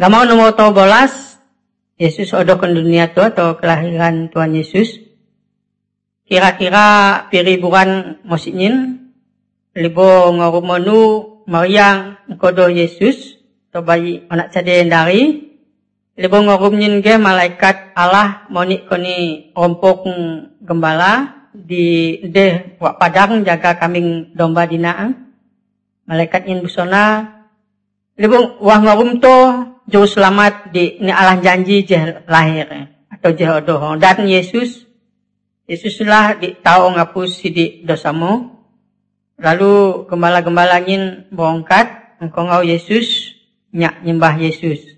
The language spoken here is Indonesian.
Gamau nomor 12, Yesus odoh ke dunia tu atau kelahiran Tuhan Yesus. Kira-kira piriburan mosiknyin, libo ngorumonu Maryam kodo Yesus, atau bayi anak caden dari, libo ngorumnyin ge malaikat Allah monik koni rompok gembala, di deh wak padang jaga kambing domba dinaang. Malaikat nyin busona, libo wah ngorum to, jauh selamat di ni Allah janji je lahir atau je odoh dan Yesus lah di tahu ngapus sidik dosamu. Lalu gembala-gembala nyin bongkat engkau ngau Yesus nyak nyembah Yesus.